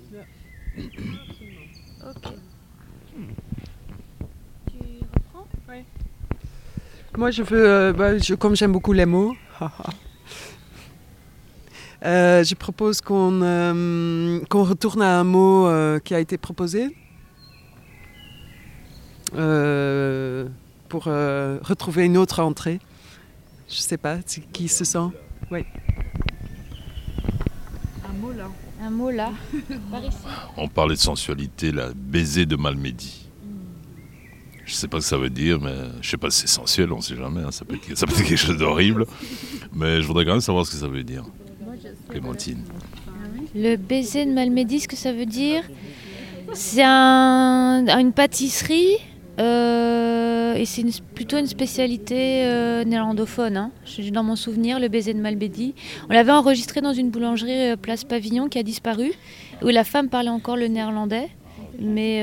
Ok. Tu reprends? Oui. Moi, je veux, comme j'aime beaucoup les mots, je propose qu'on retourne à un mot qui a été proposé pour retrouver une autre entrée. Je ne sais pas qui se sent. Oui. Un mot là. Par ici. On parlait de sensualité, là, baiser de Malmedy. Je sais pas ce que ça veut dire, mais je sais pas si c'est sensuel, on sait jamais, hein. Ça peut être quelque chose d'horrible. Mais je voudrais quand même savoir ce que ça veut dire. Clémentine. Le baiser de Malmedy, ce que ça veut dire, c'est une pâtisserie et c'est plutôt une spécialité néerlandophone. Hein. Dans mon souvenir, le baiser de Malmedy. On l'avait enregistré dans une boulangerie place Pavillon qui a disparu, où la femme parlait encore le néerlandais, mais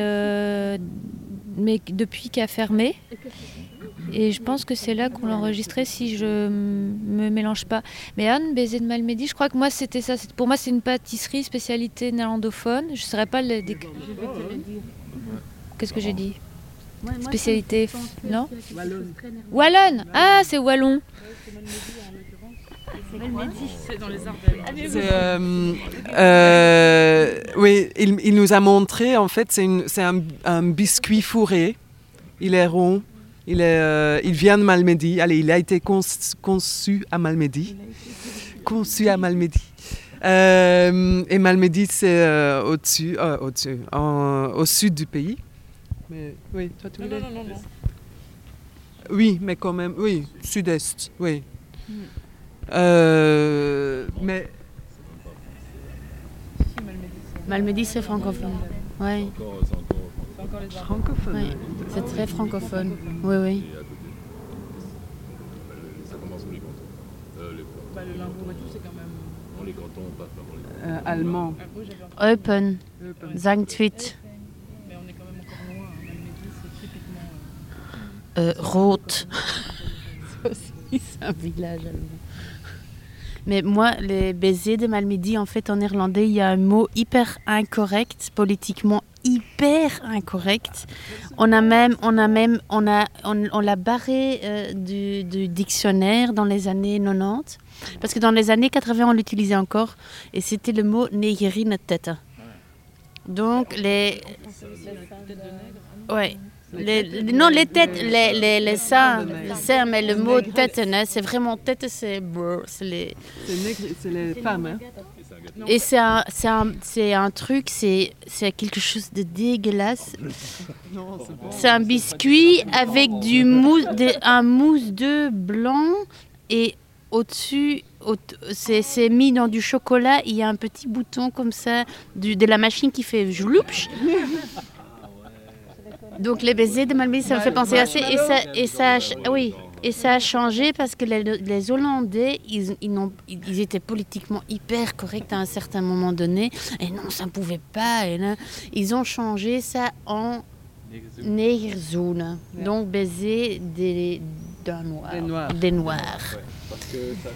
depuis qui a fermé. Et je pense que c'est là qu'on l'a enregistré si je me mélange pas. Mais Anne, baiser de Malmedy, je crois que moi c'était ça. Pour moi c'est une pâtisserie spécialité néerlandophone. Je ne saurais pas le dire. Qu'est-ce que j'ai dit? Spécialité, non? Wallonne. Ah, c'est wallon. Malmedy, c'est dans les Ardennes. Oui, il nous a montré, en fait, c'est un biscuit fourré. Il est rond. Il vient de Malmedy. Allez, il a été conçu à Malmedy. Et Malmedy, c'est au sud du pays. Mais oui, toi tu voulais. Non. Oui, mais quand même, oui, sud-est, oui. Mais Malmedy, c'est francophone. Oui. C'est encore les francophone. Oui. C'est très francophone. Oui. Ça commence où les cantons le Limbourg et tout, c'est quand même. Dans les cantons, pas vraiment les allemand. Eupen, Sankt-Vith. Mais on est quand même encore loin. Malmedy, c'est typiquement. Roth. C'est un village allemand. Mais moi, les baisers de Malmedy, en fait, en néerlandais, il y a un mot hyper incorrect, politiquement hyper incorrect. On l'a barré du dictionnaire dans les années 90, parce que dans les années 80, on l'utilisait encore, et c'était le mot negerinetête. Donc les têtes, les seins, mais le mot tête, c'est vraiment tête, c'est les femmes, hein. Et c'est un truc, c'est quelque chose de dégueulasse. Non, c'est bon. C'est un biscuit avec un mousse de blanc et au-dessus, c'est mis dans du chocolat. Il y a un petit bouton comme ça de la machine qui fait jouloups. Donc les baisers de Malmedy, ça me fait penser à ça. Et ça a changé parce que les Hollandais, ils étaient politiquement hyper corrects à un certain moment donné. Et non, ça ne pouvait pas. Et là, ils ont changé ça en negerzoen. Donc baiser des Noirs. Des Noirs. Parce que ça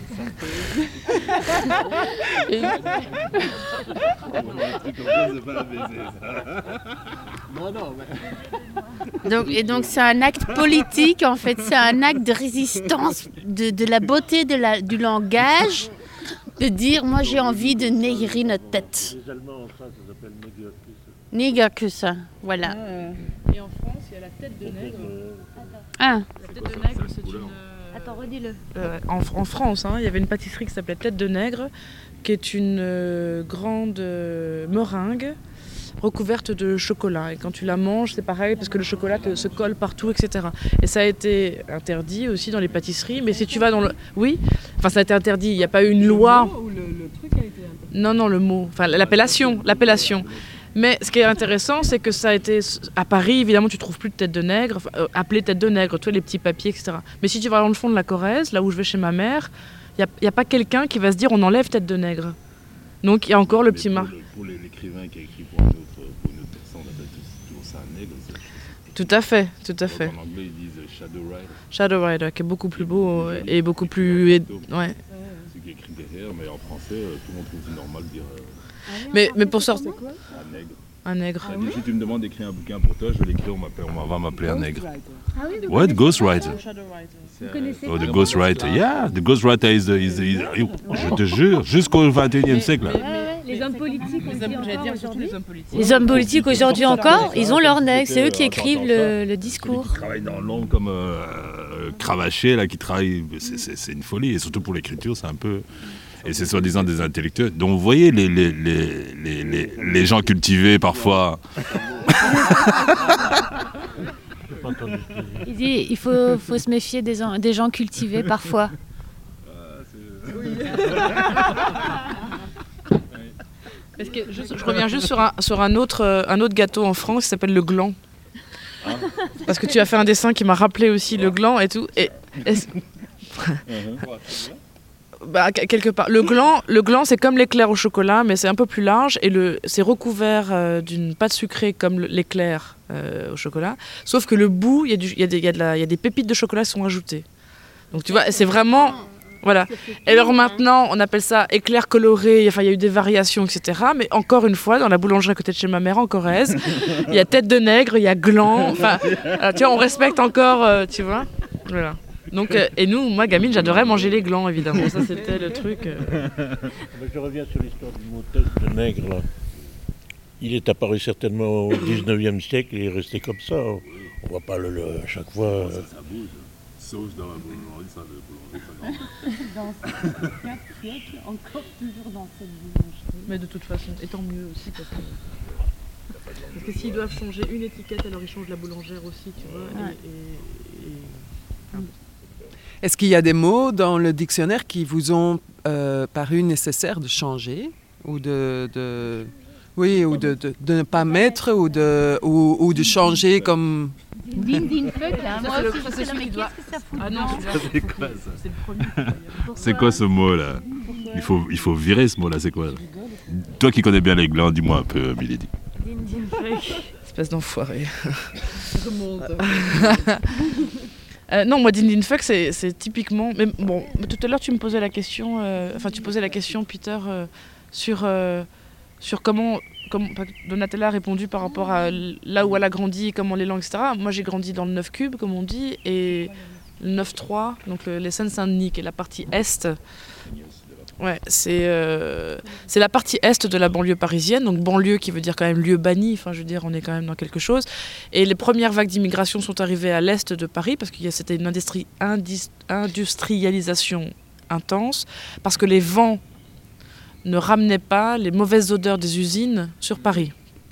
c'est pas la baiser, ça. Non, mais... Donc c'est un acte politique, en fait. C'est un acte de résistance de la beauté du langage, de dire, moi j'ai envie de négrer notre tête. Les Allemands en France, ça s'appelle Negerkussen, voilà. Et en France, il y a la tête de nègre. Ah. La tête de nègre, c'est une... Attends, redis-le. En France, il y avait une pâtisserie qui s'appelait Tête de Nègre, qui est une grande meringue recouverte de chocolat. Et quand tu la manges, c'est pareil, parce que le chocolat se colle partout, etc. Et ça a été interdit aussi dans les pâtisseries. Mais si tu vas dans le... Oui, enfin ça a été interdit, il n'y a pas eu une loi... Le mot ou le truc a été interdit? Non, le mot. Enfin, l'appellation. Mais ce qui est intéressant, c'est que ça a été... À Paris, évidemment, tu ne trouves plus de tête de nègre, appelée tête de nègre, tu vois, les petits papiers, etc. Mais si tu vas dans le fond de la Corrèze, là où je vais chez ma mère, il n'y a pas quelqu'un qui va se dire on enlève tête de nègre. Donc il y a encore le petit marque. Pour l'écrivain qui a écrit pour une autre personne, on appelle toujours ça un nègre. Tout à fait. En anglais, ils disent Shadow Rider. Shadow Rider, qui est beaucoup plus beau et beaucoup plus... Ouais. C'est qui est écrit derrière, mais en français, tout le monde trouve normal de dire... Mais pour sortir... Un nègre. Si tu me demandes d'écrire un bouquin pour toi, je vais l'écrire, on va m'appeler un nègre. Ouais, the ghostwriter. Vous connaissez Oh, the ghostwriter, yeah, the ghostwriter is je te jure, jusqu'au 21e siècle. Les hommes politiques aujourd'hui. Les hommes politiques aujourd'hui encore, ils ont leur nègre, c'est eux qui écrivent le discours. Qui travaillent dans l'ombre comme cravaché, là, qui travaillent, c'est une folie, et surtout pour l'écriture, c'est un peu... Et c'est soi-disant des intellectuels. Donc vous voyez les gens cultivés parfois. Il dit il faut se méfier des gens cultivés parfois. Parce que je reviens juste sur un autre gâteau en France qui s'appelle le gland. Parce que tu as fait un dessin qui m'a rappelé aussi le gland et tout. Bah, quelque part. Le gland, c'est comme l'éclair au chocolat, mais c'est un peu plus large et c'est recouvert d'une pâte sucrée comme l'éclair au chocolat. Sauf que le bout, il y a des pépites de chocolat qui sont ajoutées. Donc tu vois, c'est vraiment... Voilà. Et alors maintenant, on appelle ça éclair coloré, enfin il y a eu des variations, etc. Mais encore une fois, dans la boulangerie à côté de chez ma mère en Corrèze, il y a tête de nègre, il y a gland, enfin, tu vois, on respecte encore, tu vois. Voilà. Donc, et nous, moi, gamine, j'adorais manger les glands, évidemment. Ça, c'était le truc. Je reviens sur l'histoire du mot de nègre, là. Il est apparu certainement au 19e siècle et il est resté comme ça. On va pas à chaque fois... Ça bouge. Sauce dans la boulangerie, ça Dans 4 siècles, encore toujours dans cette boulangerie. Mais de toute façon, et tant mieux aussi, parce que s'ils doivent changer une étiquette, alors ils changent la boulangère aussi, tu vois. Ouais. Est-ce qu'il y a des mots dans le dictionnaire qui vous ont paru nécessaires de changer ou de ne pas mettre ou de changer comme... Din fuck, là. Moi aussi, c'est celui qui doit... Qu'est-ce que ça fout Ah non, C'est quoi ça? C'est le premier. C'est quoi ce mot-là? Il faut virer ce mot-là, c'est quoi? Toi qui connais bien les glands, dis-moi un peu, Milady. Din fuck. Espèce d'enfoiré. Non, moi, din fuck, c'est typiquement... Mais bon, tout à l'heure, tu me posais la question... tu posais la question, Peter, sur comment Donatella a répondu par rapport à là où elle a grandi, comment les langues, etc. Moi, j'ai grandi dans le 9 cube, comme on dit, et le 9-3, donc les Seine-Saint-Denis, qui est la partie est. Ouais, c'est la partie est de la banlieue parisienne, donc banlieue qui veut dire quand même lieu banni, enfin je veux dire on est quand même dans quelque chose. Et les premières vagues d'immigration sont arrivées à l'est de Paris parce que c'était une industrialisation intense, parce que les vents ne ramenaient pas les mauvaises odeurs des usines sur Paris.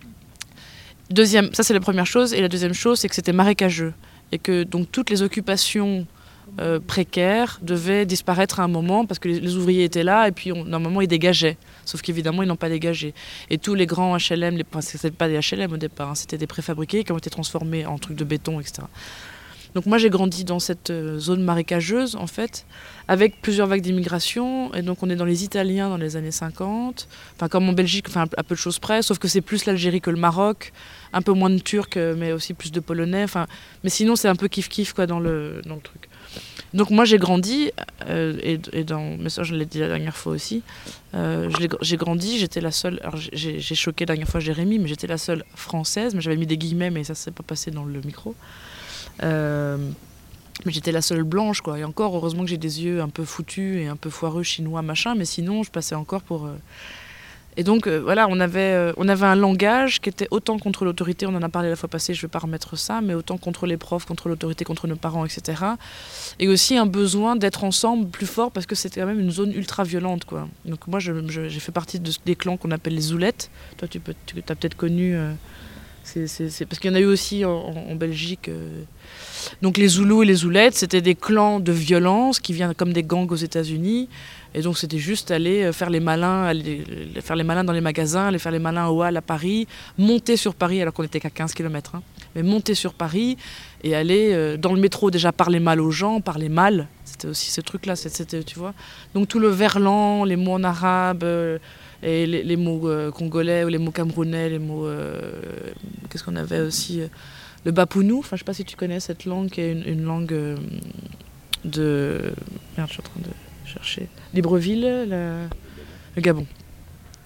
Ça c'est la première chose, et la deuxième chose c'est que c'était marécageux et que donc toutes les occupations précaires devaient disparaître à un moment parce que les ouvriers étaient là et puis normalement ils dégageaient, sauf qu'évidemment ils n'ont pas dégagé. Et tous les grands HLM, c'était pas des HLM au départ, hein, c'était des préfabriqués qui ont été transformés en trucs de béton, etc. Donc moi j'ai grandi dans cette zone marécageuse en fait, avec plusieurs vagues d'immigration, et donc on est dans les Italiens dans les années 50, enfin comme en Belgique, enfin à peu de choses près, sauf que c'est plus l'Algérie que le Maroc, un peu moins de Turcs mais aussi plus de Polonais, enfin, mais sinon c'est un peu kiff-kiff quoi dans le truc. Donc moi j'ai grandi, et mais ça je l'ai dit la dernière fois aussi, j'ai grandi, j'étais la seule, alors j'ai choqué la dernière fois Jérémy, mais j'étais la seule française, mais j'avais mis des guillemets mais ça s'est pas passé dans le micro. Mais j'étais la seule blanche quoi, et encore heureusement que j'ai des yeux un peu foutus et un peu foireux chinois machin, mais sinon je passais encore pour... Et donc voilà, on avait un langage qui était autant contre l'autorité, on en a parlé la fois passée, je ne vais pas remettre ça, mais autant contre les profs, contre l'autorité, contre nos parents, etc. Et aussi un besoin d'être ensemble plus fort parce que c'était quand même une zone ultra violente quoi. Donc moi j'ai fait partie des clans qu'on appelle les zoulettes. Toi tu as peut-être connu... c'est parce qu'il y en a eu aussi en Belgique. Donc les Zoulous et les Zoulettes, c'était des clans de violence qui viennent comme des gangs aux États-Unis. Et donc c'était juste aller faire les malins dans les magasins, aller faire les malins au Hall à Paris, monter sur Paris alors qu'on n'était qu'à 15 km. Hein, mais monter sur Paris et aller dans le métro déjà parler mal aux gens, parler mal. C'était aussi ce truc-là, c'était, tu vois. Donc tout le verlan, les mots en arabe... et les mots congolais ou les mots camerounais, les mots... qu'est-ce qu'on avait aussi le bapounou, enfin je sais pas si tu connais cette langue qui est une langue de... Merde, je suis en train de chercher. Libreville, le Gabon.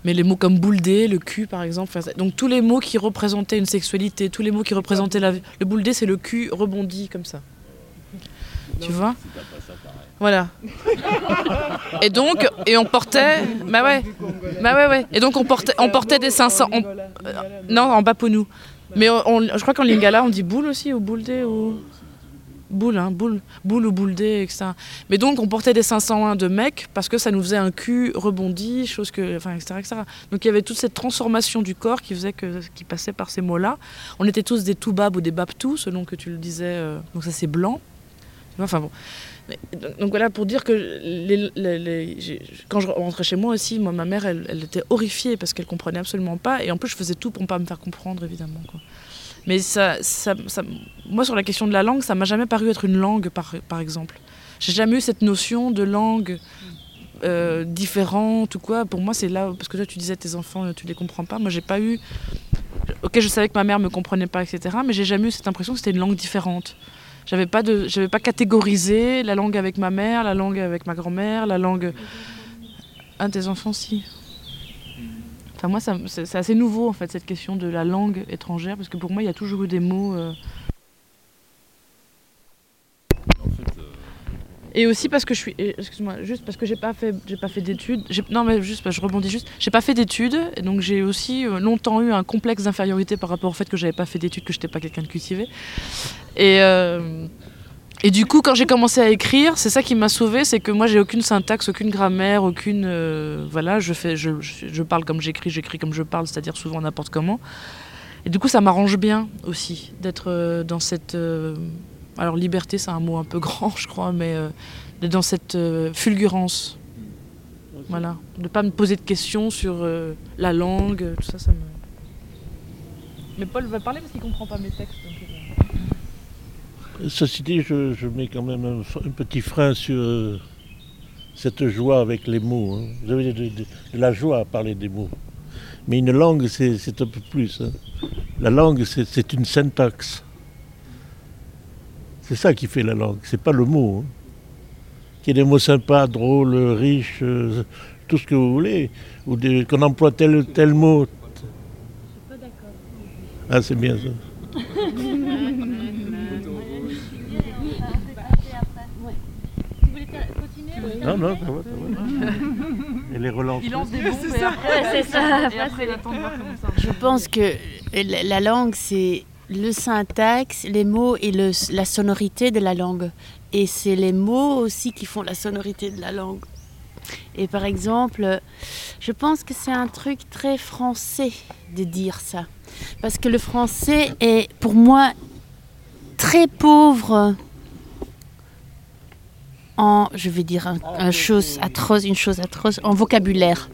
Mais les mots comme bouledé, le cul par exemple, donc tous les mots qui représentaient une sexualité, tous les mots qui représentaient la vie. Le bouledé, c'est le cul rebondi comme ça. Tu vois ? Voilà. Et donc, on portait... Bah ouais. Et donc on portait des 500... non, en Bapounou. Mais je crois qu'en lingala, on dit boule aussi, ou bouledé, ou... Boule ou bouledé, etc. Mais donc on portait des 501 de mecs parce que ça nous faisait un cul rebondi, etc. Donc il y avait toute cette transformation du corps qui passait par ces mots-là. On était tous des toubab ou des babtou, selon que tu le disais. Donc ça c'est blanc. Enfin bon. Donc voilà, pour dire que quand je rentrais chez moi aussi, ma mère elle était horrifiée parce qu'elle comprenait absolument pas. Et en plus je faisais tout pour ne pas me faire comprendre évidemment, quoi. Mais moi, sur la question de la langue, ça m'a jamais paru être une langue, par exemple. J'ai jamais eu cette notion de langue différente ou quoi. Pour moi, c'est là, parce que toi, tu disais tes enfants, tu les comprends pas. Moi, j'ai pas eu... Ok, je savais que ma mère me comprenait pas, etc. Mais j'ai jamais eu cette impression que c'était une langue différente. J'avais pas catégorisé la langue avec ma mère, la langue avec ma grand-mère, la langue... Un tes enfants, si. Enfin, moi, c'est assez nouveau, en fait, cette question de la langue étrangère, parce que pour moi, il y a toujours eu des mots... Et aussi parce que je suis... Excuse-moi, juste parce que j'ai pas fait d'études... Non, mais juste, je rebondis juste. J'ai pas fait d'études, et donc j'ai aussi longtemps eu un complexe d'infériorité par rapport au fait que j'avais pas fait d'études, que j'étais pas quelqu'un de cultivé. Et du coup, quand j'ai commencé à écrire, c'est ça qui m'a sauvée, c'est que moi j'ai aucune syntaxe, aucune grammaire, aucune... voilà, je parle comme j'écris comme je parle, c'est-à-dire souvent n'importe comment. Et du coup, ça m'arrange bien aussi d'être dans cette... alors liberté, c'est un mot un peu grand, je crois, mais d'être dans cette fulgurance. Voilà, de ne pas me poser de questions sur la langue, tout ça, ça me... Mais Paul va parler parce qu'il ne comprend pas mes textes. Donc... Ceci dit, je mets quand même un petit frein sur cette joie avec les mots. Hein. Vous avez de la joie à parler des mots. Mais une langue, c'est un peu plus. Hein. La langue, c'est une syntaxe. C'est ça qui fait la langue, c'est pas le mot. Hein. Qu'il y ait des mots sympas, drôles, riches, tout ce que vous voulez, ou qu'on emploie tel mot. Je suis pas d'accord. Ah, c'est bien ça. Non, ça va. Et les relances. Il lance des bombes et après, c'est ça. Et après, il attend de voir comment ça. Je pense que la langue, c'est le syntaxe, les mots et la sonorité de la langue. Et c'est les mots aussi qui font la sonorité de la langue. Et par exemple, je pense que c'est un truc très français de dire ça. Parce que le français est, pour moi, très pauvre en, je vais dire une chose atroce, en vocabulaire.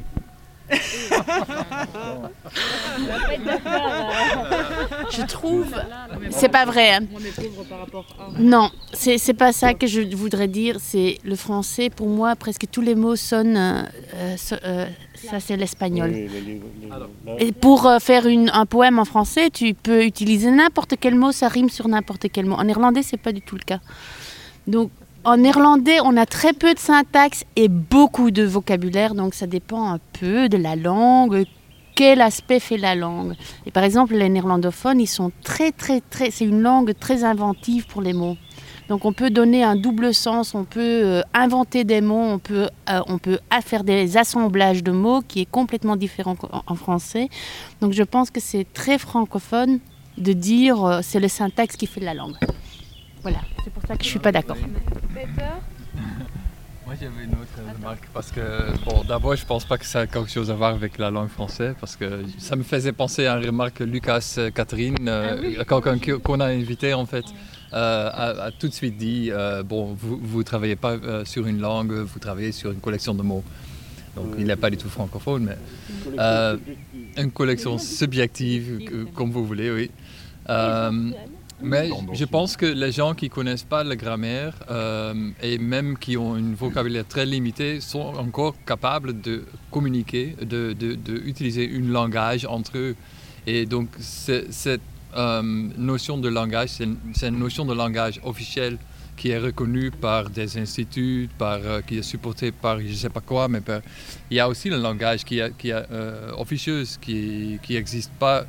Je trouve, c'est pas vrai. Hein. Non, c'est pas ça que je voudrais dire. C'est le français. Pour moi, presque tous les mots sonnent. Ça, c'est l'espagnol. Et pour faire un poème en français, tu peux utiliser n'importe quel mot. Ça rime sur n'importe quel mot. En néerlandais, c'est pas du tout le cas. Donc en néerlandais, on a très peu de syntaxe et beaucoup de vocabulaire, donc ça dépend un peu de la langue, quel aspect fait la langue. Et par exemple, les néerlandophones, ils sont très, c'est une langue très inventive pour les mots. Donc on peut donner un double sens, on peut inventer des mots, on peut faire des assemblages de mots qui est complètement différent en français. Donc je pense que c'est très francophone de dire c'est le syntaxe qui fait la langue. Voilà, c'est pour ça que je ne suis pas d'accord. Moi j'avais une autre remarque parce que, bon, d'abord je ne pense pas que ça a quelque chose à voir avec la langue française parce que ça me faisait penser à une remarque que Lucas Catherine, quelqu'un qu'on a invité en fait, a tout de suite dit, bon, vous ne travaillez pas sur une langue, vous travaillez sur une collection de mots. Donc il n'est pas du tout francophone, mais une collection subjective, comme vous voulez, oui. Mais je pense que les gens qui ne connaissent pas la grammaire et même qui ont un vocabulaire très limité sont encore capables de communiquer, d'utiliser un langage entre eux. Et donc cette notion de langage, c'est une notion de langage officiel qui est reconnu par des instituts, qui est supporté par je ne sais pas quoi, mais il y a aussi le langage qui est officieux, qui n'existe pas,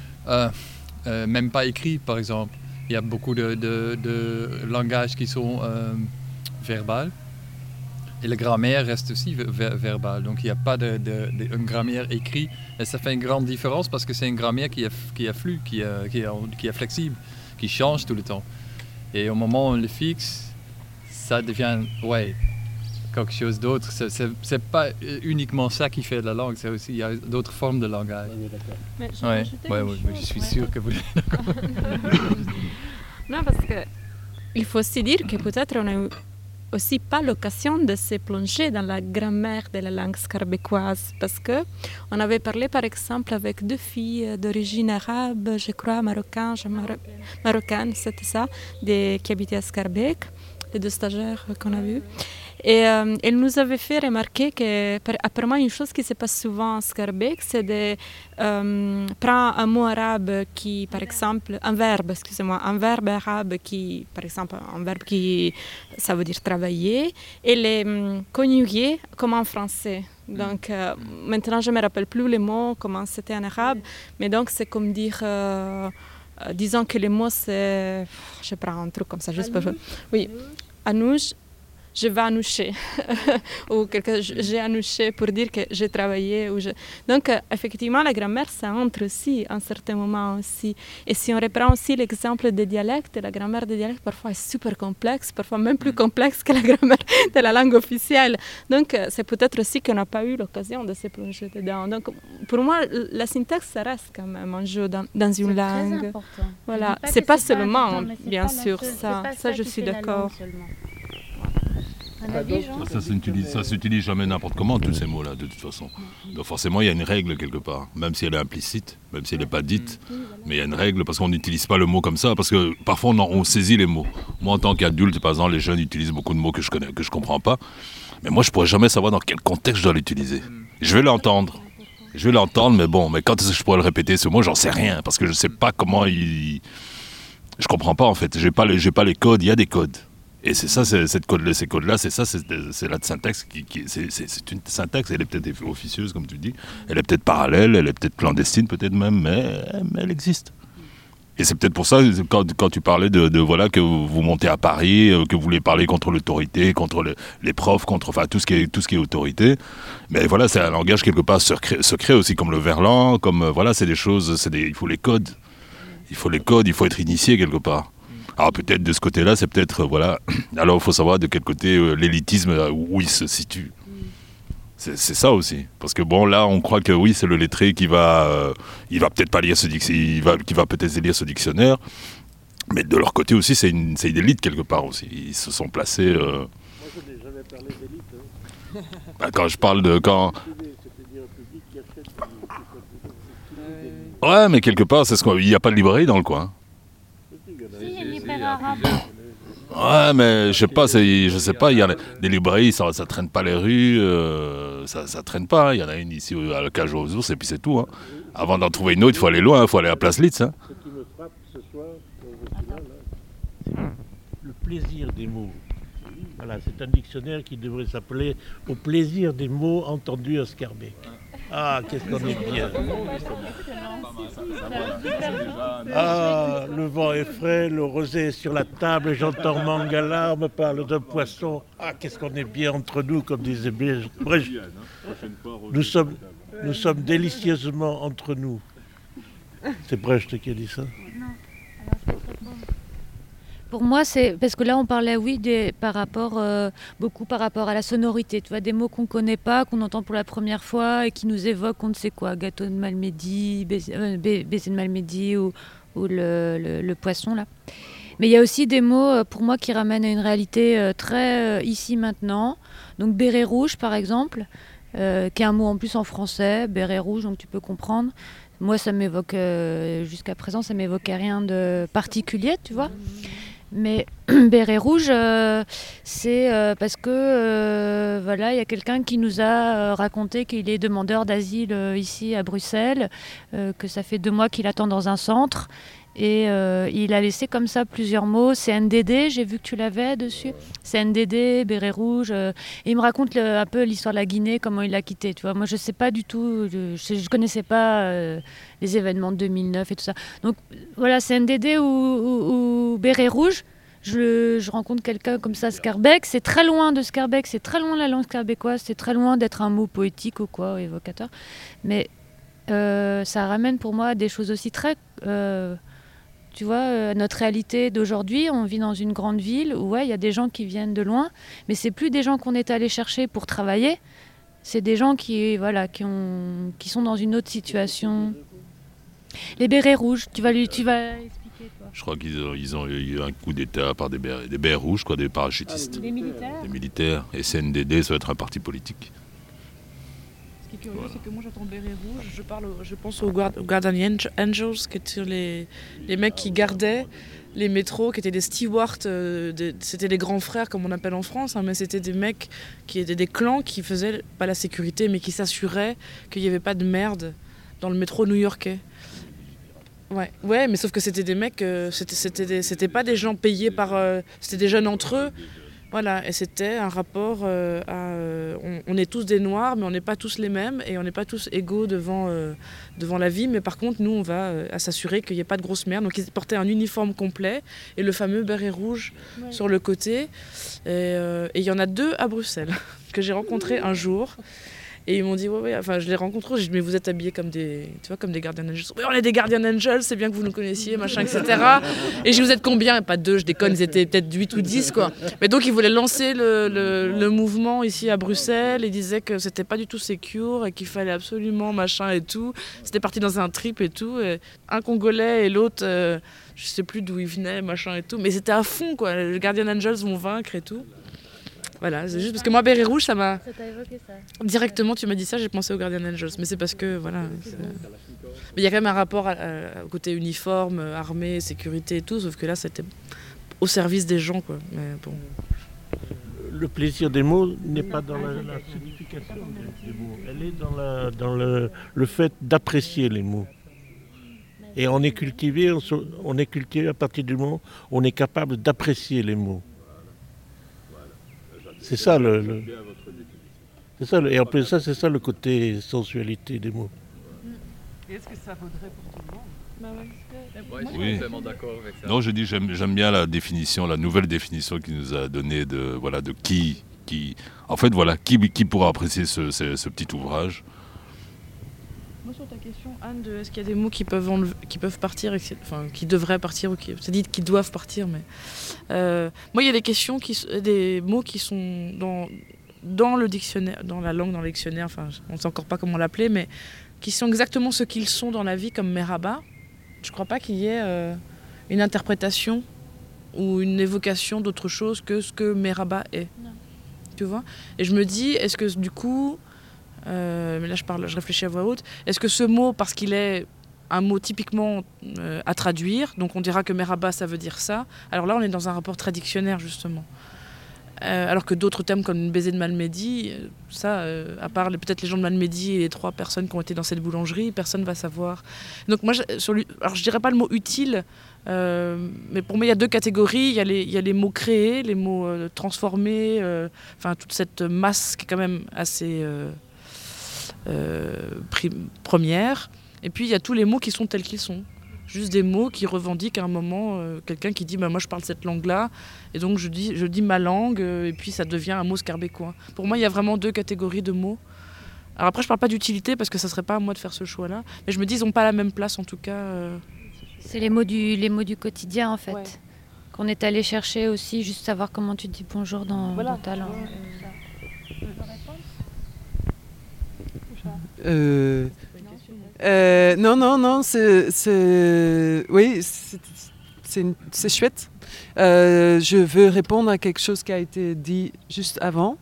même pas écrit par exemple. Il y a beaucoup de langages qui sont verbales. Et la grammaire reste aussi verbale, donc il n'y a pas une grammaire écrite. Et ça fait une grande différence parce que c'est une grammaire qui est flux, qui est flexible, qui change tout le temps. Et au moment où on le fixe, ça devient quelque chose d'autre. C'est pas uniquement ça qui fait la langue, c'est aussi il y a d'autres formes de langage. Mais je suis sûr que vous êtes d'accord. Non, parce que il faut aussi dire que peut-être on a eu aussi pas l'occasion de se plonger dans la grammaire de la langue scarbécoise parce que on avait parlé par exemple avec 2 filles d'origine arabe, je crois marocaine, c'était ça, qui habitaient à Scarbeck, les 2 stagiaires qu'on a vus. Et elle nous avait fait remarquer qu'apparemment une chose qui se passe souvent à Scarbeck, c'est de prendre un mot arabe qui, par exemple, un verbe arabe qui, par exemple, un verbe qui, ça veut dire travailler, et les conjuguer comme en français. Donc maintenant, je ne me rappelle plus les mots, comment c'était en arabe, mais donc c'est comme dire... disons que les mots, c'est... Je prends un truc comme ça, juste pour... Oui, anouche. Je vais annoucher ou j'ai annouché pour dire que j'ai travaillé. Donc, effectivement, la grammaire, ça entre aussi à un certain moment aussi. Et si on reprend aussi l'exemple des dialectes, la grammaire des dialectes parfois est super complexe, parfois même plus complexe que la grammaire de la langue officielle. Donc, c'est peut-être aussi qu'on n'a pas eu l'occasion de se plonger dedans. Donc, pour moi, la syntaxe, ça reste quand même un jeu dans une langue. Très important. Voilà, c'est pas seulement, bien sûr, ça je suis d'accord. Ça s'utilise jamais n'importe comment, tous ces mots-là, de toute façon. Donc forcément, il y a une règle quelque part, même si elle est implicite, même si elle n'est pas dite. Mais il y a une règle parce qu'on n'utilise pas le mot comme ça, parce que parfois on saisit les mots. Moi, en tant qu'adulte, par exemple, les jeunes utilisent beaucoup de mots que je comprends pas. Mais moi, je pourrais jamais savoir dans quel contexte je dois l'utiliser. Je vais l'entendre, mais bon, mais quand est-ce que je pourrais le répéter, ce mot, j'en sais rien, parce que je sais pas comment il... Je comprends pas, en fait. J'ai pas les codes, il y a des codes. Et c'est ça, ces codes-là, c'est la syntaxe c'est une syntaxe, elle est peut-être officieuse, comme tu dis, elle est peut-être parallèle, elle est peut-être clandestine, peut-être même, mais elle existe. Et c'est peut-être pour ça, quand tu parlais de voilà, que vous montez à Paris, que vous voulez parler contre l'autorité, contre les profs, contre tout ce qui est autorité, mais voilà, c'est un langage quelque part secret aussi, comme le verlan, comme voilà, c'est des choses, il faut les codes. Il faut être initié quelque part. Alors peut-être de ce côté-là, c'est peut-être, voilà... Alors il faut savoir de quel côté l'élitisme, où il se situe. C'est ça aussi. Parce que bon, là, on croit que oui, c'est le lettré qui va... il va peut-être pas lire qui va peut-être lire ce dictionnaire. Mais de leur côté aussi, c'est une élite quelque part aussi. Ils se sont placés... Moi, je n'ai jamais parlé d'élite. Quand je parle de... Ouais, mais quelque part, il n'y a pas de librairie dans le coin. Ouais, mais je sais pas, il y a des librairies, ça traîne pas les rues, ça traîne pas. Il y en a une ici à la Cage aux Ours et puis c'est tout. Hein. Avant d'en trouver une autre, il faut aller loin, il faut aller à Place Litz. Hein. Ce qui me frappe ce soir, c'est le plaisir des mots. Voilà, c'est un dictionnaire qui devrait s'appeler « Au plaisir des mots entendus à Scarbeck ». Ah, qu'est-ce qu'on est bien. Ah, le vent est frais, le rosé est sur la table, et j'entends Mangala me parle d'un poisson. Ah, qu'est-ce qu'on est bien entre nous, comme disait Brecht. Nous sommes délicieusement entre nous. C'est Brecht qui a dit ça. Pour moi, c'est parce que là, on parlait, beaucoup par rapport à la sonorité. Tu vois, des mots qu'on ne connaît pas, qu'on entend pour la première fois et qui nous évoquent, on ne sait quoi, gâteau de Malmedy, baiser de Malmedy ou le poisson là. Mais il y a aussi des mots, pour moi, qui ramènent à une réalité très ici maintenant. Donc béret rouge, par exemple, qui est un mot en plus en français, béret rouge, donc tu peux comprendre. Moi, ça m'évoque, jusqu'à présent, ça m'évoquait rien de particulier, tu vois. Mais béret rouge, c'est parce que voilà, il y a quelqu'un qui nous a raconté qu'il est demandeur d'asile ici à Bruxelles, que ça fait 2 mois qu'il attend dans un centre Et il a laissé comme ça plusieurs mots. CNDD, j'ai vu que tu l'avais dessus. CNDD, béret rouge. Et il me raconte un peu l'histoire de la Guinée, comment il l'a quitté. Tu vois, moi, je ne sais pas du tout. Je ne connaissais pas les événements de 2009 et tout ça. Donc voilà, CNDD ou béret rouge. Je rencontre quelqu'un comme ça, Scarbeck. C'est très loin de Scarbeck, c'est très loin de la langue scarbecquoise, c'est très loin d'être un mot poétique ou quoi, évocateur. Mais ça ramène pour moi à des choses aussi très... tu vois, notre réalité d'aujourd'hui, on vit dans une grande ville où il y a des gens qui viennent de loin, mais c'est plus des gens qu'on est allé chercher pour travailler, c'est des gens qui sont dans une autre situation. Les bérets rouges, tu vas expliquer, toi. Je crois qu'ils ont eu un coup d'état par des bérets rouges, quoi, des parachutistes. Des militaires. Des militaires. Et CNDD, ça va être un parti politique. Ce qui est curieux, c'est que moi j'entends béret rouge, je pense aux Guardian Angels, qui étaient les mecs qui gardaient les métros, qui étaient des stewards, c'était les grands frères comme on appelle en France, mais c'était des mecs qui étaient des clans qui faisaient, pas la sécurité, mais qui s'assuraient qu'il n'y avait pas de merde dans le métro new-yorkais. Ouais, mais sauf que c'était des mecs, c'était pas des gens payés par... c'était des jeunes entre eux. Voilà, et c'était un rapport on est tous des noirs, mais on n'est pas tous les mêmes, et on n'est pas tous égaux devant la vie, mais par contre, nous, on va à s'assurer qu'il n'y ait pas de grosse merde. Donc, ils portaient un uniforme complet, et le fameux béret rouge sur le côté. Et il y en a 2 à Bruxelles, que j'ai rencontrés un jour. Et ils m'ont dit, enfin, je les rencontre, j'ai dit, mais vous êtes habillés comme des Guardian Angels. Oui, on est des Guardian Angels, c'est bien que vous nous connaissiez, machin, etc. Et je dis, vous êtes combien? Pas 2, je déconne, ils étaient peut-être 8 ou 10, quoi. Mais donc, ils voulaient lancer le mouvement ici à Bruxelles, ils disaient que c'était pas du tout secure et qu'il fallait absolument machin et tout. C'était parti dans un trip et tout. Et un Congolais et l'autre, je sais plus d'où ils venaient, machin et tout. Mais c'était à fond, quoi. Les Guardian Angels vont vaincre et tout. Voilà, c'est juste parce que moi, béret rouge, ça m'a... Ça t'a évoqué ça. Directement, tu m'as dit ça, j'ai pensé aux Guardian Angels. Mais c'est parce que, voilà... Mais il y a quand même un rapport au côté uniforme, armée, sécurité et tout, sauf que là, c'était au service des gens, quoi. Mais bon... Le plaisir des mots n'est pas dans la signification des mots. Elle est dans le fait d'apprécier les mots. Et on est cultivé à partir du moment où on est capable d'apprécier les mots. C'est ça et en plus c'est ça le côté sensualité des mots. Et est-ce que ça vaudrait pour tout le monde? Je suis complètement d'accord avec ça. Non, je dis j'aime bien la définition, la nouvelle définition qu'il nous a donnée de qui. En fait, voilà, qui pourra apprécier ce petit ouvrage. Moi, sur ta question, Anne, est-ce qu'il y a des mots qui peuvent partir, enfin, qui devraient partir, ou c'est dit qu'ils doivent partir, mais... moi, il y a des mots qui sont dans le dictionnaire, dans la langue, dans le dictionnaire, enfin, on ne sait encore pas comment l'appeler, mais qui sont exactement ce qu'ils sont dans la vie, comme Merhaba. Je ne crois pas qu'il y ait une interprétation ou une évocation d'autre chose que ce que Merhaba est. Non. Tu vois? Et je me dis, est-ce que du coup... mais là je réfléchis à voix haute. Est-ce que ce mot, parce qu'il est un mot typiquement à traduire, donc on dira que Merhaba ça veut dire ça, alors là on est dans un rapport très dictionnaire justement. Alors que d'autres thèmes comme le baiser de Malmedy, ça, à part peut-être les gens de Malmedy et les 3 personnes qui ont été dans cette boulangerie, personne ne va savoir. Donc moi, alors je dirais pas le mot utile, mais pour moi il y a 2 catégories. Il y a les mots créés, les mots transformés, enfin toute cette masse qui est quand même assez... première, et puis il y a tous les mots qui sont tels qu'ils sont, juste des mots qui revendiquent à un moment quelqu'un qui dit moi je parle cette langue là et donc je dis ma langue et puis ça devient un mot scarbecquois. Pour moi il y a vraiment 2 catégories de mots. Alors après je parle pas d'utilité parce que ça serait pas à moi de faire ce choix là, mais je me dis ils ont pas la même place en tout cas. C'est les mots du quotidien en fait, ouais. Qu'on est allé chercher aussi, juste savoir comment tu dis bonjour dans ta langue. Non, c'est chouette. Je veux répondre à quelque chose qui a été dit juste avant.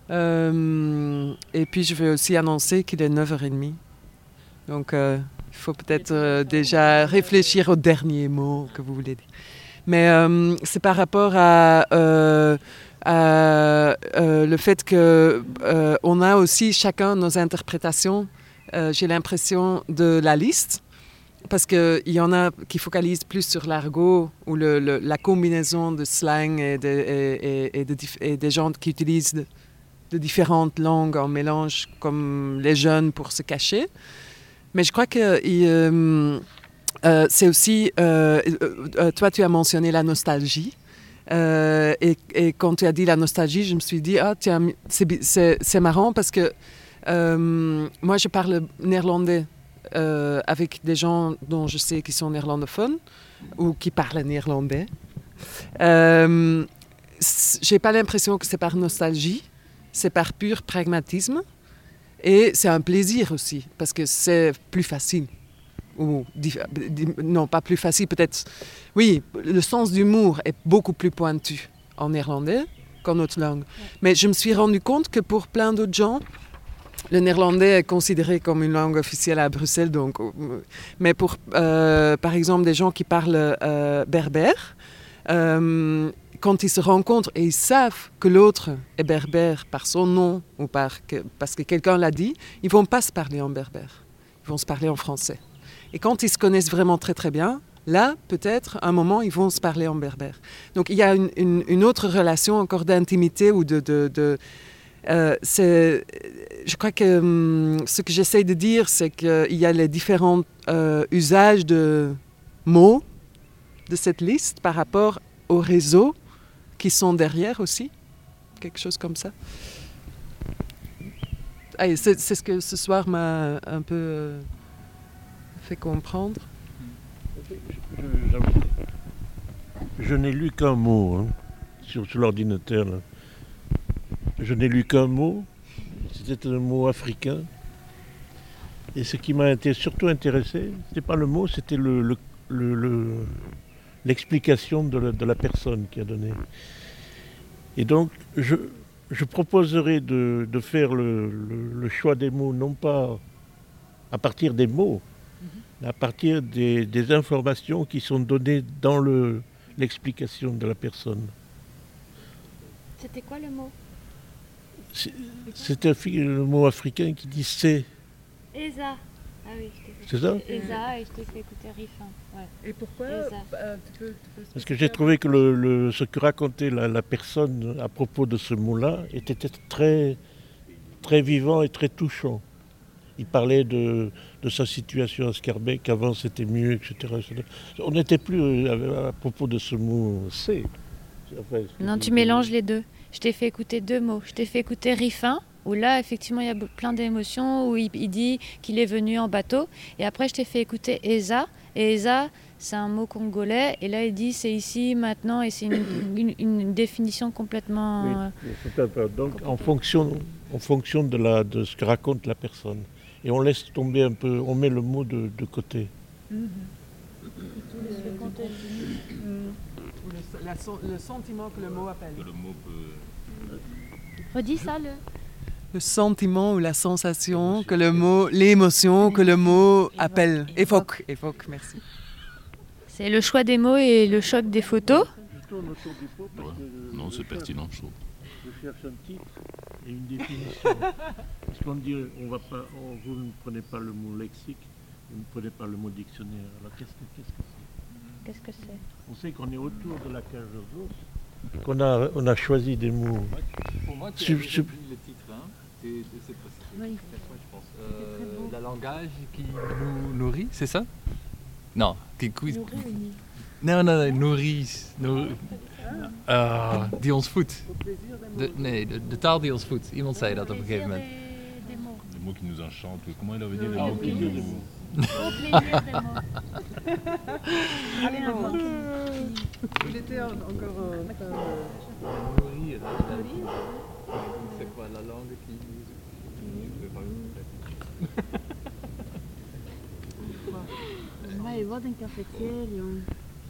Et puis je veux aussi annoncer qu'il est 9h30. Donc il faut peut-être déjà réfléchir au dernier mot que vous voulez dire. Mais c'est par rapport à le fait qu'on a aussi chacun nos interprétations, j'ai l'impression, de la liste. parce qu'il y en a qui focalisent plus sur l'argot ou la combinaison de slang et des gens qui utilisent de différentes langues en mélange, comme les jeunes, pour se cacher. Mais je crois que c'est aussi... toi, tu as mentionné la nostalgie. Et quand tu as dit la nostalgie, je me suis dit, tiens, c'est marrant parce que moi, je parle néerlandais avec des gens dont je sais qu'ils sont néerlandophones ou qui parlent néerlandais. J'ai pas l'impression que c'est par nostalgie, c'est par pur pragmatisme. Et c'est un plaisir aussi, parce que c'est plus facile. Non, pas plus facile, peut-être. Oui, le sens d'humour est beaucoup plus pointu en néerlandais qu'en autre langue. Mais je me suis rendu compte que pour plein d'autres gens, le néerlandais est considéré comme une langue officielle à Bruxelles. Donc, mais pour, par exemple, des gens qui parlent berbère, quand ils se rencontrent et ils savent que l'autre est berbère par son nom ou parce que quelqu'un l'a dit, ils ne vont pas se parler en berbère, ils vont se parler en français. Et quand ils se connaissent vraiment très très bien, là, peut-être, à un moment, ils vont se parler en berbère. Donc il y a une autre relation encore d'intimité ou je crois que ce que j'essaie de dire, c'est qu'il y a les différents usages de mots de cette liste par rapport au réseau qui sont derrière aussi, quelque chose comme ça. Allez, c'est ce que ce soir m'a un peu fait comprendre. Je n'ai lu qu'un mot sur l'ordinateur. Là. Je n'ai lu qu'un mot, c'était un mot africain. Et ce qui m'a surtout intéressé, ce n'était pas le mot, c'était l'explication de la personne qui a donné. Et donc, je proposerai de faire le choix des mots, non pas à partir des mots, mais à partir des informations qui sont données dans l'explication de la personne. C'était quoi le mot? C'est le mot africain qui dit c'est. Eza. Ah oui, c'est ça? Eza, et je t'ai fait écouter Rifin. Ouais. Et pourquoi Parce que j'ai trouvé que ce que racontait la personne à propos de ce mot-là était très, très vivant et très touchant. Il parlait de sa situation à Scarbeck, avant c'était mieux, etc. On n'était plus à propos de ce mot c'est. Enfin, non, tu mélanges les deux. Je t'ai fait écouter deux mots. Je t'ai fait écouter Rifin, où là, effectivement, il y a plein d'émotions, où il dit qu'il est venu en bateau. Et après, je t'ai fait écouter Eza. Et Eza, c'est un mot congolais. Et là, il dit c'est ici, maintenant. Et c'est une définition complètement... Oui, donc, en fonction de ce que raconte la personne. Et on laisse tomber un peu, on met le mot de côté. Le sentiment que le mot appelle. Que le mot peut... Redis ça, Le sentiment ou la sensation que le mot, l'émotion que le mot appelle, évoque, merci. C'est le choix des mots et le choc des photos. Ouais. Non, c'est pertinent, je trouve. Je cherche un titre et une définition. Parce qu'on dit, vous ne prenez pas le mot lexique, vous ne prenez pas le mot dictionnaire. Alors qu'est-ce que c'est? Qu'est-ce que c'est? On sait qu'on est autour de la cage aux os, qu'on a choisi des mots. Pour moi, tu as le titre, c'est précis. Oui. Je pense. Le langage qui nous nourrit, c'est ça? Non, qui Non, nourrit. Die ons voedt. De taal die ons voedt. Iemand zei dat op een gegeven moment. Des mots qui nous enchantent. Comment il avait dit les mots qui nous... Au plaisir des mots. Allez, bon. Il était encore... Nourrir. C'est quoi la langue qui... Ouais, wat een cafetière, jong.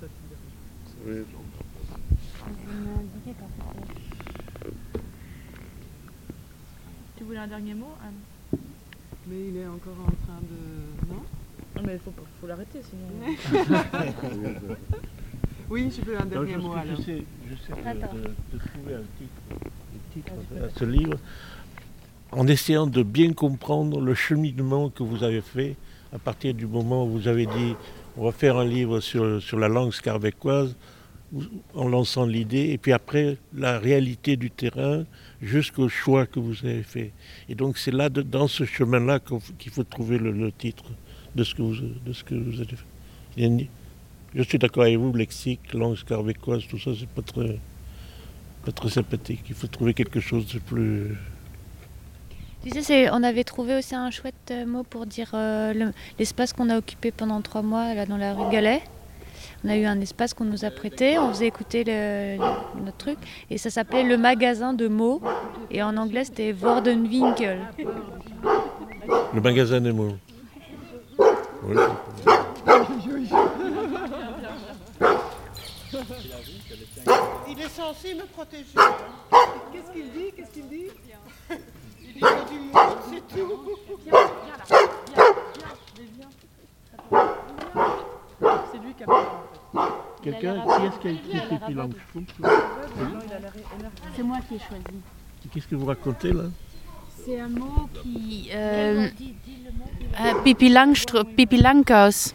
Tu voulais un dernier mot, Anne? Mais il est encore en train de... Non? Non, mais il faut l'arrêter, sinon... Oui, je veux un dernier mot, alors. J'essaie de trouver un titre à ce livre, en essayant de bien comprendre le cheminement que vous avez fait à partir du moment où vous avez dit on va faire un livre sur la langue scarbécoise, en lançant l'idée, et puis après la réalité du terrain jusqu'au choix que vous avez fait. Et donc c'est là, dans ce chemin-là, qu'il faut trouver le titre de ce que vous avez fait. Je suis d'accord avec vous, lexique, langue scarbécoise, tout ça, c'est pas très sympathique. Il faut trouver quelque chose de plus... Tu sais, on avait trouvé aussi un chouette mot pour dire l'espace qu'on a occupé pendant 3 mois là, dans la rue Galais. On a eu un espace qu'on nous a prêté, on faisait écouter notre truc, et ça s'appelait le magasin de mots, et en anglais c'était Vordenwinkel. Le magasin de mots. Oui. Il est censé me protéger. Qu'est-ce qu'il dit Il dit du monde, c'est tout. C'est lui qui a parlé. Quelqu'un qui est-ce qui a écrit Pippi Langstrumpf? C'est moi qui ai choisi. Qu'est-ce que vous racontez là? C'est un mot qui... Pippi Langkous.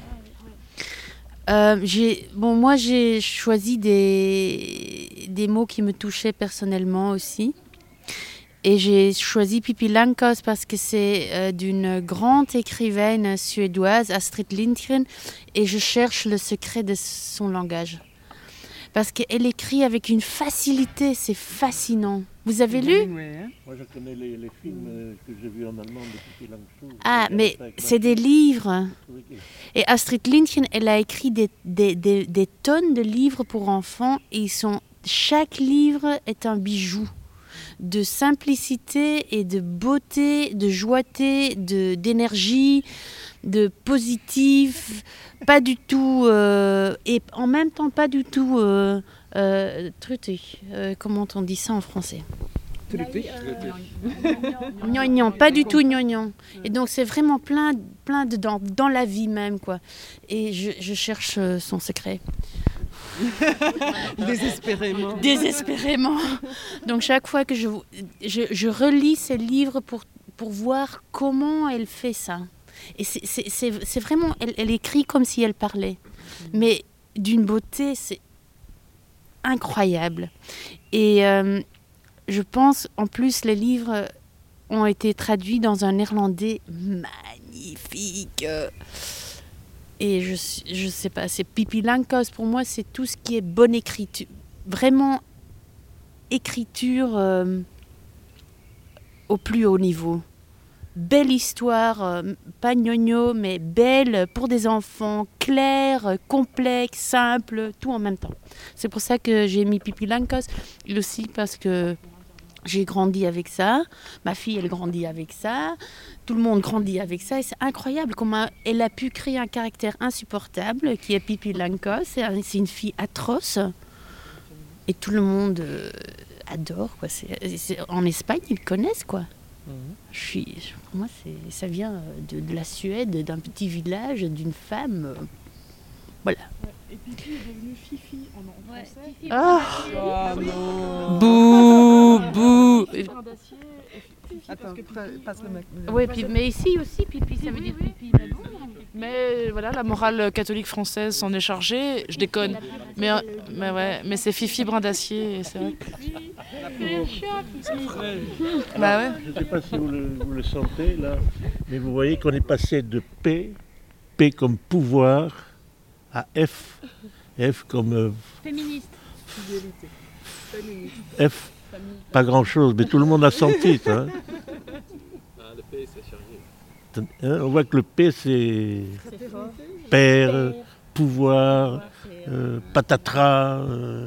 Moi j'ai choisi des mots qui me touchaient personnellement aussi. Et j'ai choisi Pippi Langkous parce que c'est d'une grande écrivaine suédoise, Astrid Lindgren, et je cherche le secret de son langage. Parce qu'elle écrit avec une facilité, c'est fascinant. Vous avez lu? Moi je connais les films que j'ai vus en allemand de Pippi Langstrumpf. Ah, mais c'est des livres. Et Astrid Lindgren, elle a écrit des tonnes de livres pour enfants, et chaque livre est un bijou de simplicité et de beauté, de joieté, d'énergie, de positif, pas du tout, et en même temps pas du tout truté. Comment on dit ça en français? Gnangnan, pas du tout gnangnan. Et donc c'est vraiment plein de dans la vie même, quoi. Et je cherche son secret. Désespérément. Désespérément. Donc chaque fois que je relis ces livres pour voir comment elle fait ça. Et c'est vraiment, elle écrit comme si elle parlait. Mais d'une beauté, c'est incroyable. Et je pense, en plus, les livres ont été traduits dans un néerlandais magnifique. Et je sais pas, c'est Pippi Langkous, pour moi, c'est tout ce qui est bonne écriture. Vraiment, écriture au plus haut niveau. Belle histoire, pas gnogno, mais belle pour des enfants, claire, complexe, simple, tout en même temps. C'est pour ça que j'ai mis Pippi Langkous, et aussi parce que j'ai grandi avec ça, ma fille elle grandit avec ça, tout le monde grandit avec ça, et c'est incroyable comment elle a pu créer un caractère insupportable qui est Pippi Langkous. C'est une fille atroce et tout le monde adore, quoi. En Espagne ils le connaissent, quoi. Pour moi ça vient de la Suède, d'un petit village, d'une femme, voilà. Et Pippi est devenue Fifi en français. Ah, non. Bouh, bouh. Attends, passe le mec. Oui, mais ici aussi, Pipi, ça veut dire pipi. Mais voilà, la morale catholique française s'en est chargée. Je déconne. Mais c'est Fifi Brin d'Acier, et c'est vrai que... Bah ouais. Je ne sais pas si vous le sentez là, mais vous voyez qu'on est passé de P comme pouvoir, à F. F comme... Féministe. F, pas grand-chose, mais tout le monde a senti ça. Le P, c'est chargé. On voit que le P, c'est père, pouvoir, patatras.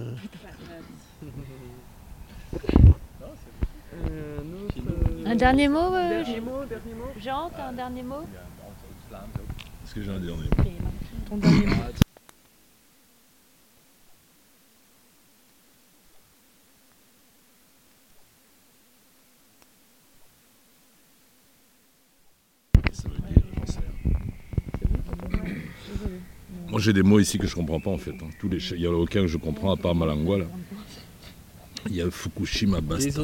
Un dernier mot, Jean, t'as un dernier mot? Est-ce que j'ai un dernier mot? Ton dernier mot. Ça veut dire, j'en sais rien. Moi j'ai des mots ici que je comprends pas en fait. Il n'y en a aucun que je comprends à part Malangwa là. Il y a Fukushima Basta.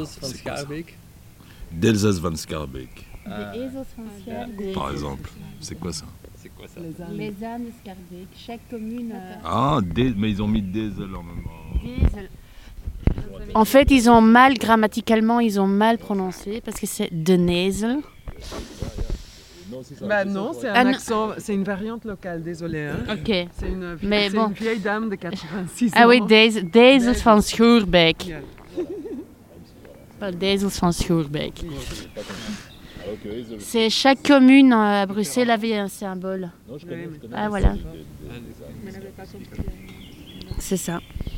D'Elsace van Schaerbeek. Par exemple. C'est quoi ça? quoi ça? Les ânes escarbés. Chaque commune. Ah, mais ils ont mis diesel en même temps. En fait, ils ont mal, grammaticalement, ils ont mal prononcé parce que c'est de Nezel. Bah non, c'est un accent, c'est une variante locale, désolé. Hein. Ok. C'est une, Mais bon. une vieille dame de 86 ans. Ah oui, Dezels van Schuurbeek. Ja. Pas Dezels van Schuurbeek. C'est chaque commune à Bruxelles avait un symbole. Ah voilà. C'est ça.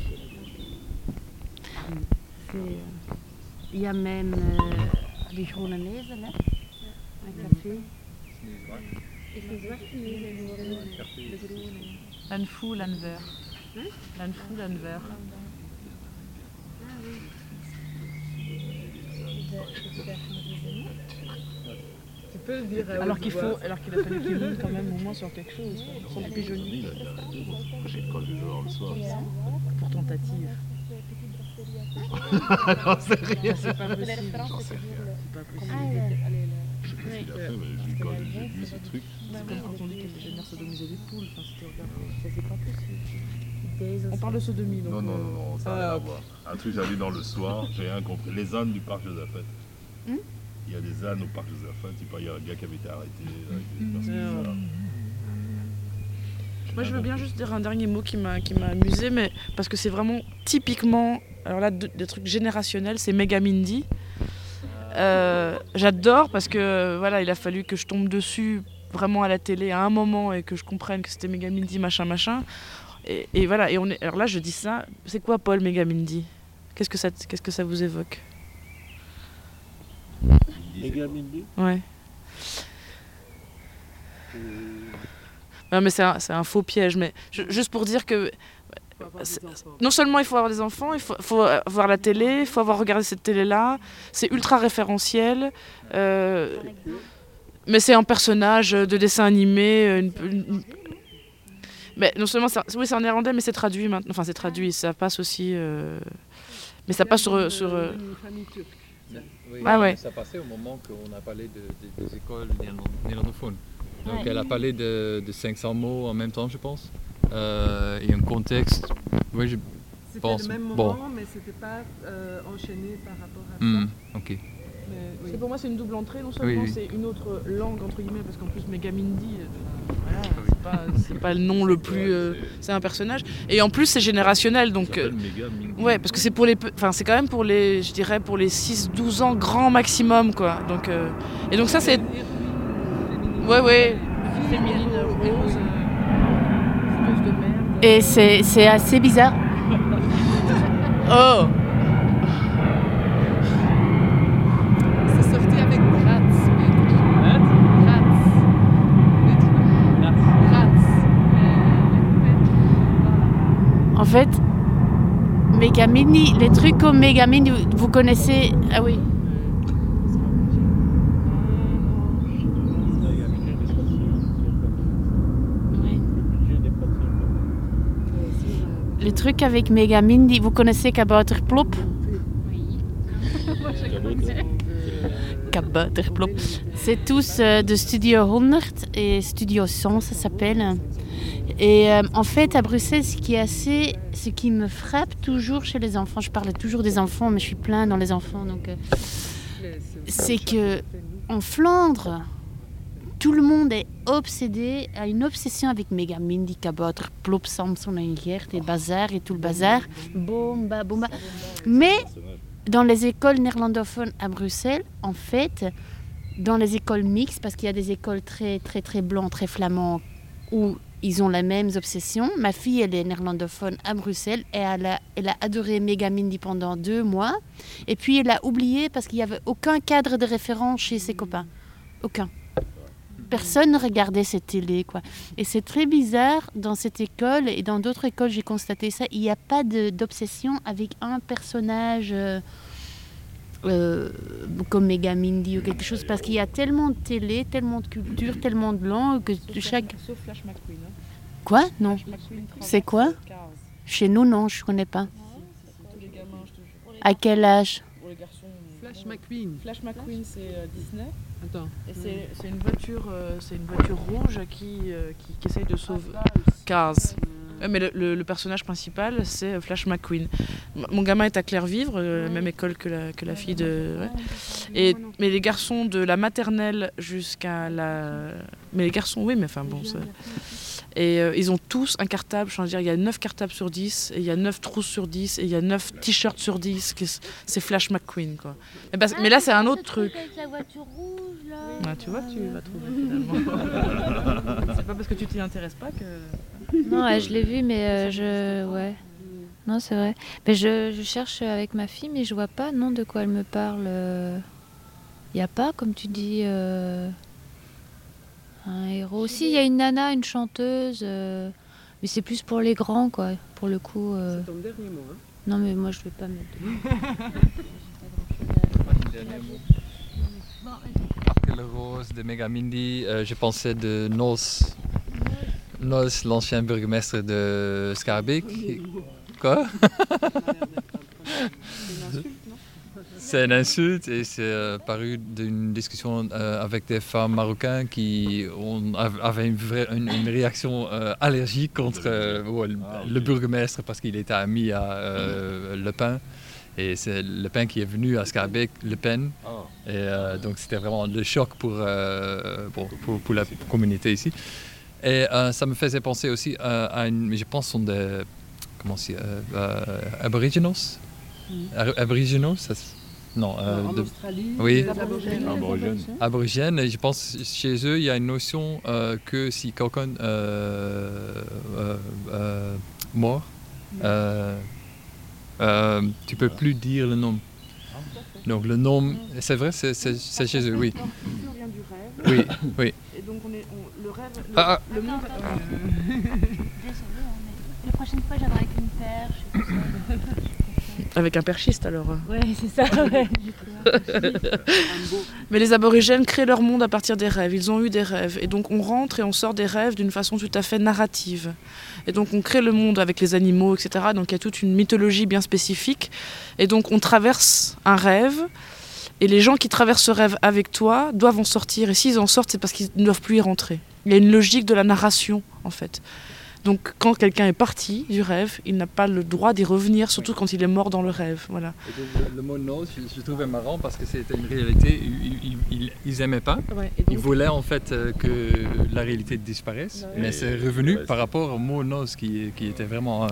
Il y a même les groene nezel, hein? Un café. L'anfou, l'anver. L'anfou, l'anver. Tu peux le dire. Alors qu'il a fallu qu'il monte quand même au moins sur quelque chose, sur le pigeonnier. J'ai le col du jour le soir. Pour tentative. J'en sais rien. C'est pas possible. J'en sais rien. C'est pas possible. Je sais pas ce qu'il a fait, mais j'ai vu ce truc. C'est comme quand on dit qu'elle dégénère sodomiser des poules. Enfin, c'était ça, c'est pas possible. On parle de sodomie, donc. Non, ça n'a rien à voir. Un truc, j'ai vu dans le soir, j'ai rien compris. Les ânes du parc Josaphat. Il y a des ânes au parc Josaphat. Il y a un gars qui avait été arrêté avec des personnes bizarres. Moi, je veux bien juste dire un dernier mot qui m'a amusé, mais parce que c'est vraiment typiquement, alors là, des trucs générationnels, c'est Megamindy. J'adore parce que voilà, il a fallu que je tombe dessus vraiment à la télé à un moment et que je comprenne que c'était Megamindy, machin. Et voilà, alors là, je dis ça. C'est quoi, Paul, Megamindy? Qu'est-ce que ça vous évoque? Megamindy? Ouais. Non, mais c'est un faux piège, mais juste pour dire que non seulement il faut avoir des enfants, il faut voir la télé, il faut avoir regardé cette télé-là, c'est ultra référentiel, mais c'est un personnage de dessin animé, mais non seulement oui, c'est en néerlandais, mais c'est traduit maintenant, enfin c'est traduit, ça passe aussi, mais ça passe sur Oui, ah ouais. Ça passait au moment qu'on a parlé des écoles néerlandophones. Donc elle a parlé de 500 mots en même temps, je pense. Et un contexte, oui, je pense. C'était le même moment, mais c'était pas enchaîné par rapport à ça. Ok. Mais, oui. Pour moi, c'est une double entrée. Non seulement c'est une autre langue, entre guillemets, parce qu'en plus, Megamindy, voilà, c'est pas le nom le plus... c'est un personnage. Et en plus, c'est générationnel. Donc, ouais, parce que c'est pour c'est quand même pour les, je dirais, pour les 6-12 ans, grand maximum, quoi. Donc, et donc ça, c'est... Ouais. Féminine, rose, de merde. Et c'est assez bizarre. Oh! C'est sorti avec Rats. En fait, Megamindy, les trucs comme Megamindy, vous connaissez... Ah oui. Le truc avec Megamindy, vous connaissez Kabouterplop? Oui. Kabouterplop. C'est tous de Studio 100 et Studio 100, ça s'appelle. Et en fait, à Bruxelles, ce qui me frappe toujours chez les enfants, je parle toujours des enfants, mais je suis plein dans les enfants, donc c'est que en Flandre, tout le monde est obsédé, a une obsession avec Megamindy, Kabouterplop, Samson et Gert et Bazar et tout le bazar. Bomba. Mais dans les écoles néerlandophones à Bruxelles, en fait, dans les écoles mixtes, parce qu'il y a des écoles très très très blancs, très flamands, où ils ont les mêmes obsessions. Ma fille, elle est néerlandophone à Bruxelles et elle a adoré Megamindy pendant 2 mois. Et puis elle a oublié parce qu'il n'y avait aucun cadre de référence chez ses copains. Aucun. Personne ne regardait cette télé, quoi. Et c'est très bizarre dans cette école et dans d'autres écoles, j'ai constaté ça. Il n'y a pas d'obsession avec un personnage comme Megamindy ou quelque chose, parce qu'il y a tellement de télé, tellement de culture, tellement de langues que chaque... Sauf Flash McQueen. Hein. Quoi? Non. C'est quoi? Chez nous, non, je ne connais pas. Tous les gamins, je te jure. À quel âge? Pour les garçons. Flash McQueen. Flash McQueen, c'est Disney. Attends. Et c'est une voiture rouge qui essaye de sauver Cars. Mais le personnage principal, c'est Flash McQueen. Mon gamin est à Clairvivre, même école que la fille de... Ouais. Mais les garçons de la maternelle jusqu'à la... Mais les garçons, oui, mais enfin bon... Et ils ont tous un cartable, je veux dire, il y a 9 cartables sur 10, et il y a 9 trousses sur 10, et il y a 9 t-shirts sur 10, c'est Flash McQueen, quoi. Mais là, c'est un autre truc. Avec la voiture rouge, là. Ah, tu vois, tu vas trouver finalement. C'est pas parce que tu t'y intéresses pas que... Non, ouais, je l'ai vu, mais ouais. Non, c'est vrai. Mais je cherche avec ma fille, mais je vois pas, non, de quoi elle me parle. Il y a pas, comme tu dis... un héros. Aussi, il y a une nana, une chanteuse, mais c'est plus pour les grands, quoi. Pour le coup. C'est ton dernier mot, hein? Non, mais moi, je vais pas mettre. Après le rose de Megamindy, je pensais de Nos, l'ancien burgmestre de Schaerbeek. Quoi? C'est une insulte et c'est paru d'une discussion avec des femmes marocaines qui avaient une réaction allergique contre le burgmestre parce qu'il était ami à Le Pen. Et c'est Le Pen qui est venu à Schaerbeek, Le Pen. Et donc c'était vraiment le choc pour la communauté ici. Et ça me faisait penser aussi à je pense, sont des... Comment c'est Aboriginals? Aboriginals, ça, non, en Australie, oui. Aborigènes. Et je pense chez eux, il y a une notion que si quelqu'un mort, tu peux plus dire le nom. Donc le nom, c'est vrai, c'est chez eux, oui. Oui, oui. Et donc le rêve, le monde... La prochaine fois, j'aimerais avec une perche. Avec un perchiste alors. Ouais, c'est ça, ouais. Mais les aborigènes créent leur monde à partir des rêves. Ils ont eu des rêves. Et donc on rentre et on sort des rêves d'une façon tout à fait narrative. Et donc on crée le monde avec les animaux, etc. Donc il y a toute une mythologie bien spécifique. Et donc on traverse un rêve. Et les gens qui traversent ce rêve avec toi doivent en sortir. Et s'ils en sortent, c'est parce qu'ils ne doivent plus y rentrer. Il y a une logique de la narration, en fait. Donc quand quelqu'un est parti du rêve, il n'a pas le droit d'y revenir, surtout quand il est mort dans le rêve. Voilà. Et donc, le mot no, je trouvais marrant parce que c'était une réalité. Ils n'aimaient pas. Ouais, donc... Ils voulaient en fait que la réalité disparaisse. Ouais. Mais c'est revenu par rapport au mot no qui était vraiment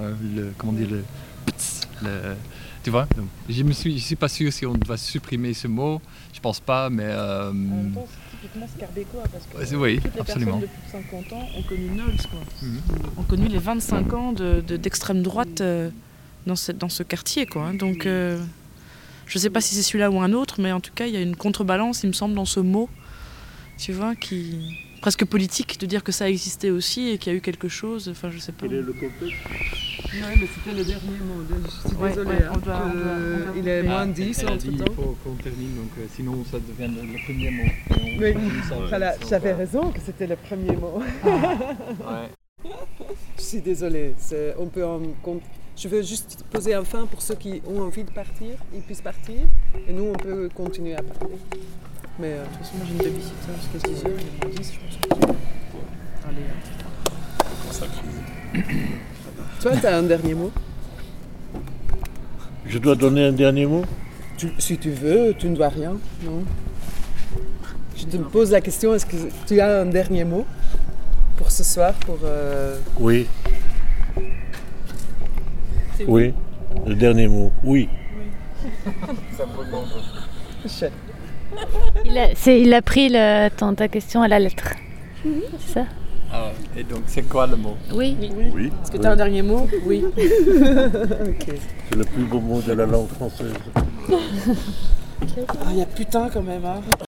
tu vois. Donc, je suis pas sûr si on va supprimer ce mot. Je pense pas, mais. En même temps, c'est typiquement scarbécois parce que oui, toutes les absolument. personnes de plus de 50 ans ont connu Knowles, quoi. Ont connu les 25 ans d'extrême droite dans ce quartier, quoi. Donc, je sais pas si c'est celui-là ou un autre, mais en tout cas, il y a une contrebalance, il me semble, dans ce mot, tu vois, qui presque politique, de dire que ça a existé aussi et qu'il y a eu quelque chose. Enfin, je sais pas. Quel est le contexte? Oui, mais c'était le dernier mot. Je suis désolée. Il est moins 10 entre temps. Il faut qu'on termine, donc sinon ça devient le premier mot. Oui, voilà, j'avais raison que c'était le premier mot. Ouais. Je suis désolée. On peut je veux juste poser un fin pour ceux qui ont envie de partir, ils puissent partir. Et nous, on peut continuer à parler. Mais de toute façon, moi j'ai une babysitter jusqu'à 10h, il est 10, je pense que... Allez, ça crise. Toi, tu as un dernier mot? Je dois donner un dernier mot? Si tu veux, tu ne dois rien, non? Je te pose la question, est-ce que tu as un dernier mot pour ce soir pour, Oui. Oui, le dernier mot, oui. Chouette. Il a pris ta question à la lettre. C'est ça? Ah, et donc, c'est quoi le mot? Oui. Oui. Est-ce que tu as un dernier mot? Oui. Okay. C'est le plus beau mot de la langue française. Il y a putain quand même, hein.